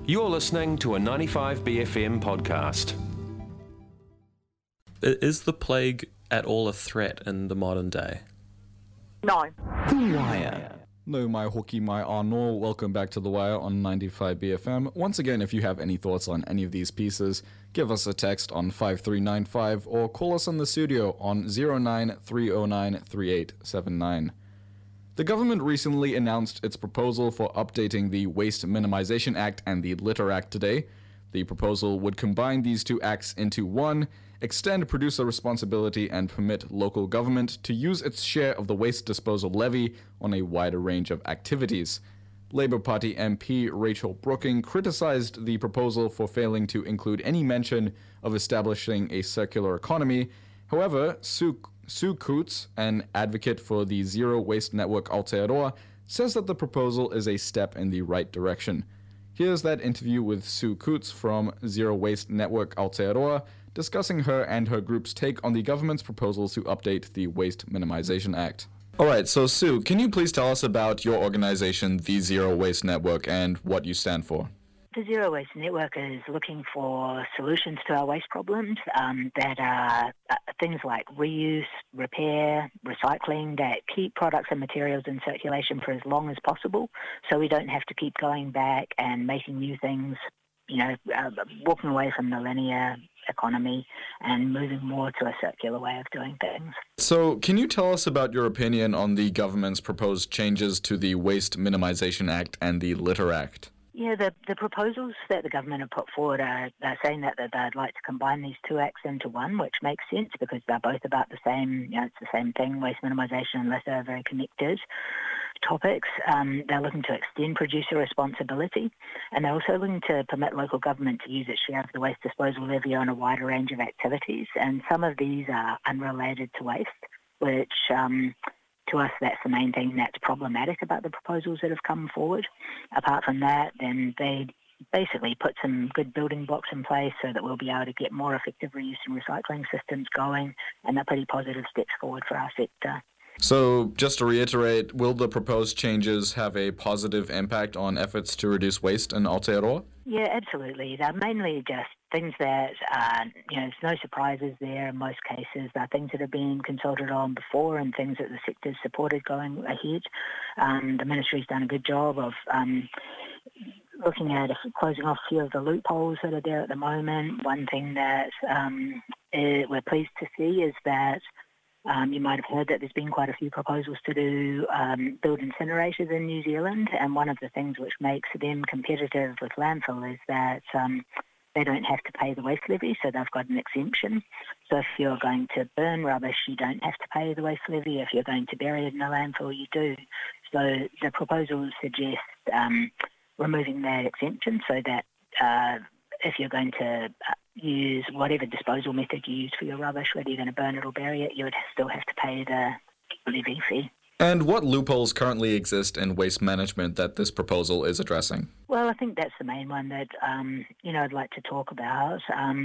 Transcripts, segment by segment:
You're listening to a 95BFM podcast. Is the plague at all a threat in the modern day? No. The Wire. No, my hoki, my Arnold. Welcome back to The Wire on 95BFM. Once again, if you have any thoughts on any of these pieces, give us a text on 5395 or call us in the studio on 093093879. The government recently announced its proposal for updating the Waste Minimization Act and the Litter Act today. The proposal would combine these two acts into one, extend producer responsibility, and permit local government to use its share of the waste disposal levy on a wider range of activities. Labour Party MP Rachel Brooking criticized the proposal for failing to include any mention of establishing a circular economy. However, Sue Coates, an advocate for the Zero Waste Network Aotearoa, says that the proposal is a step in the right direction. Here's that interview with Sue Coates from Zero Waste Network Aotearoa, discussing her and her group's take on the government's proposals to update the Waste Minimization Act. All right, so Sue, can you please tell us about your organization, the Zero Waste Network, and what you stand for? The Zero Waste Network is looking for solutions to our waste problems that are things like reuse, repair, recycling, that keep products and materials in circulation for as long as possible, so we don't have to keep going back and making new things, walking away from the linear economy and moving more to a circular way of doing things. So can you tell us about your opinion on the government's proposed changes to the Waste Minimization Act and the Litter Act? Yeah, the proposals that the government have put forward are saying that they'd like to combine these two acts into one, which makes sense because they're both about the same, it's the same thing, waste minimisation and litter are very connected topics. They're looking to extend producer responsibility, and they're also looking to permit local government to use its share of the waste disposal levy on a wider range of activities, and some of these are unrelated to waste, which to us, that's the main thing that's problematic about the proposals that have come forward. Apart from that, then they basically put some good building blocks in place so that we'll be able to get more effective reuse and recycling systems going, and they're pretty positive steps forward for our sector. So, just to reiterate, will the proposed changes have a positive impact on efforts to reduce waste in Aotearoa? Yeah, absolutely. They're mainly just things that, there's no surprises there in most cases. They're things that have been consulted on before and things that the sector's supported going ahead. The ministry's done a good job of looking at closing off a few of the loopholes that are there at the moment. One thing that we're pleased to see is that you might have heard that there's been quite a few proposals to build incinerators in New Zealand, and one of the things which makes them competitive with landfill is that they don't have to pay the waste levy, so they've got an exemption. So if you're going to burn rubbish, you don't have to pay the waste levy. If you're going to bury it in a landfill, you do. So the proposals suggest removing that exemption so that if you're going to use whatever disposal method you use for your rubbish, whether you're going to burn it or bury it, you would still have to pay the levy fee. And what loopholes currently exist in waste management that this proposal is addressing? Well, I think that's the main one that, I'd like to talk about.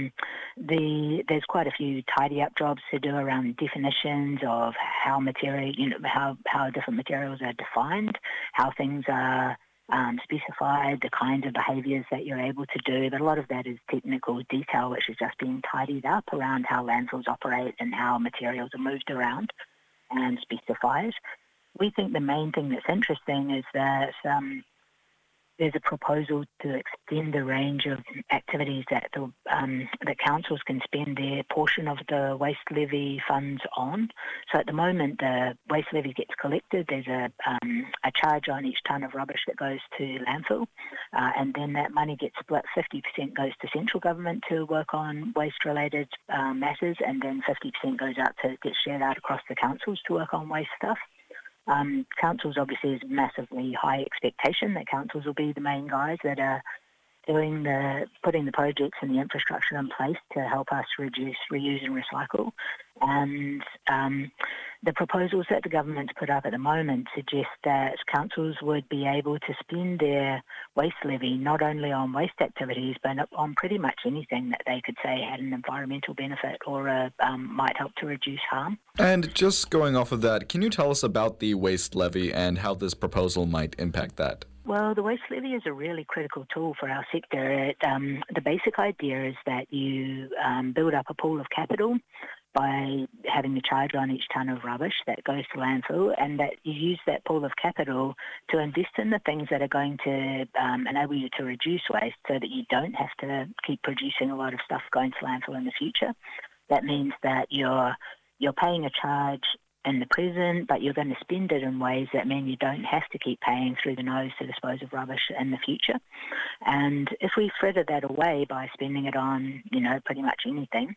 There's quite a few tidy-up jobs to do around definitions of how how different materials are defined, how things are specified, the kinds of behaviours that you're able to do, but a lot of that is technical detail which is just being tidied up around how landfills operate and how materials are moved around and specified. We think the main thing that's interesting is that there's a proposal to extend the range of activities that that councils can spend their portion of the waste levy funds on. So at the moment, the waste levy gets collected. There's a charge on each tonne of rubbish that goes to landfill, and then that money gets split. 50% goes to central government to work on waste-related matters, and then 50% goes out to get shared out across the councils to work on waste stuff. Councils obviously is a massively high expectation that councils will be the main guys that are putting the projects and the infrastructure in place to help us reduce, reuse and recycle. And the proposals that the government's put up at the moment suggest that councils would be able to spend their waste levy not only on waste activities, but on pretty much anything that they could say had an environmental benefit or might help to reduce harm. And just going off of that, can you tell us about the waste levy and how this proposal might impact that? Well, the waste levy is a really critical tool for our sector. The basic idea is that you build up a pool of capital by having a charge on each tonne of rubbish that goes to landfill, and that you use that pool of capital to invest in the things that are going to enable you to reduce waste so that you don't have to keep producing a lot of stuff going to landfill in the future. That means that you're paying a charge in the present, but you're going to spend it in ways that mean you don't have to keep paying through the nose to dispose of rubbish in the future. And if we fritter that away by spending it on, pretty much anything,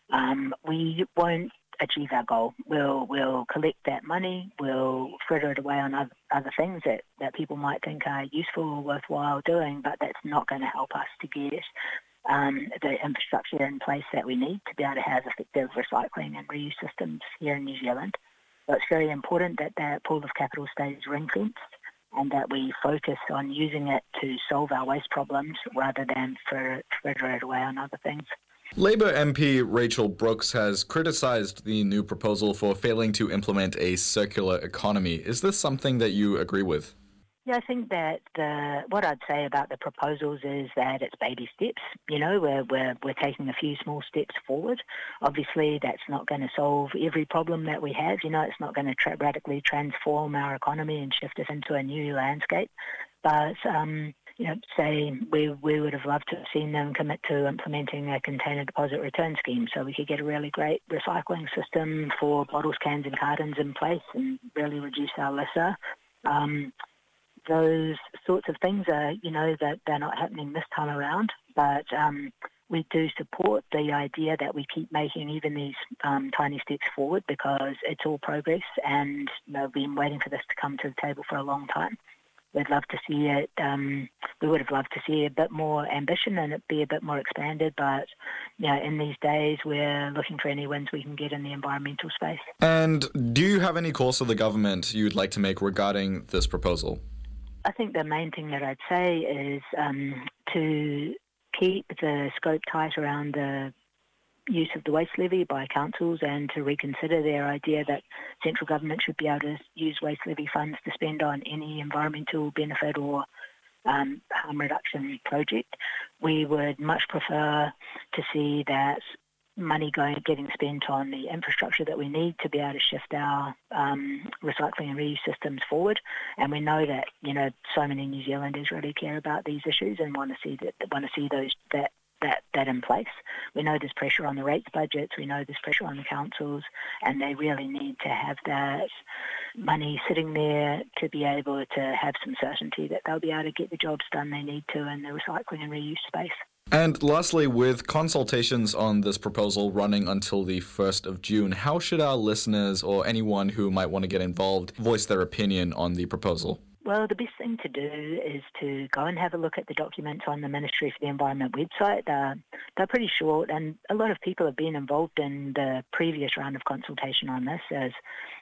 we won't achieve our goal. We'll collect that money, we'll fritter it away on other things that people might think are useful or worthwhile doing, but that's not going to help us to get the infrastructure in place that we need to be able to have effective recycling and reuse systems here in New Zealand. So it's very important that that pool of capital stays ring-fenced and that we focus on using it to solve our waste problems rather than fritter it away on other things. Labour MP Rachel Brooks has criticised the new proposal for failing to implement a circular economy. Is this something that you agree with? Yeah, I think that what I'd say about the proposals is that it's baby steps. We're taking a few small steps forward. Obviously, that's not going to solve every problem that we have. It's not going to radically transform our economy and shift us into a new landscape. But say we would have loved to have seen them commit to implementing a container deposit return scheme so we could get a really great recycling system for bottles, cans and cartons in place and really reduce our litter. Those sorts of things are, that they're not happening this time around, but we do support the idea that we keep making even these tiny steps forward because it's all progress and we've been waiting for this to come to the table for a long time. We'd love to see it, we would have loved to see a bit more ambition and it be a bit more expanded, but in these days we're looking for any wins we can get in the environmental space. And do you have any calls to the government you'd like to make regarding this proposal? I think the main thing that I'd say is to keep the scope tight around the use of the waste levy by councils and to reconsider their idea that central government should be able to use waste levy funds to spend on any environmental benefit or harm reduction project. We would much prefer to see that money getting spent on the infrastructure that we need to be able to shift our recycling and reuse systems forward. And we know that so many New Zealanders really care about these issues and want to see that in place. We know there's pressure on the rates budgets, we know there's pressure on the councils, and they really need to have that money sitting there to be able to have some certainty that they'll be able to get the jobs done they need to in the recycling and reuse space. And lastly, with consultations on this proposal running until the 1st of June, how should our listeners or anyone who might want to get involved voice their opinion on the proposal? Well, the best thing to do is to go and have a look at the documents on the Ministry for the Environment website. They're pretty short, and a lot of people have been involved in the previous round of consultation on this. As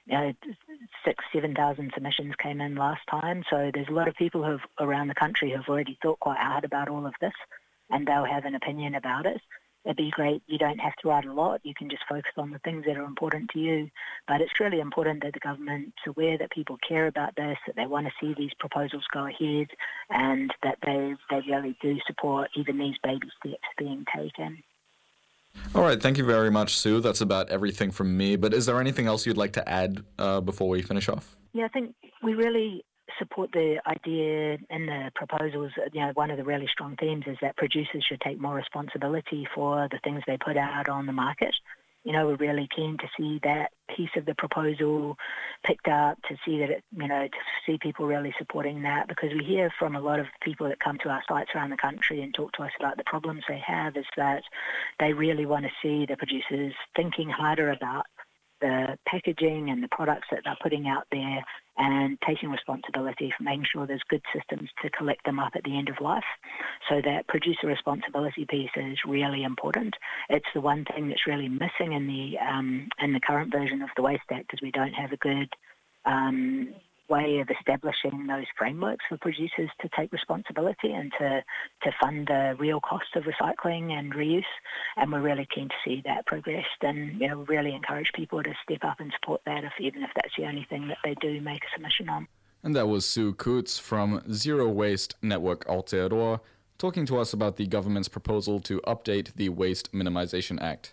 7,000 submissions came in last time, so there's a lot of people around the country who've already thought quite hard about all of this, and they'll have an opinion about it. It'd be great. You don't have to write a lot. You can just focus on the things that are important to you. But it's really important that the government's aware that people care about this, that they want to see these proposals go ahead, and that they really do support even these baby steps being taken. All right. Thank you very much, Sue. That's about everything from me. But is there anything else you'd like to add before we finish off? Yeah, I think we really support the idea in the proposals. One of the really strong themes is that producers should take more responsibility for the things they put out on the market. We're really keen to see that piece of the proposal picked up, to see that to see people really supporting that, because we hear from a lot of people that come to our sites around the country and talk to us about the problems they have, is that they really want to see the producers thinking harder about the packaging and the products that they're putting out there, and taking responsibility for making sure there's good systems to collect them up at the end of life. So that producer responsibility piece is really important. It's the one thing that's really missing in the current version of the Waste Act, is we don't have a good way of establishing those frameworks for producers to take responsibility and to fund the real cost of recycling and reuse. And we're really keen to see that progressed, and really encourage people to step up and support that, even if that's the only thing that they do make a submission on. And that was Sue Coutts from Zero Waste Network Aotearoa, talking to us about the government's proposal to update the Waste Minimization Act.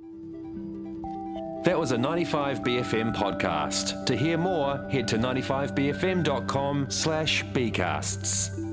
That was a 95BFM podcast. To hear more, head to 95bfm.com/bcasts.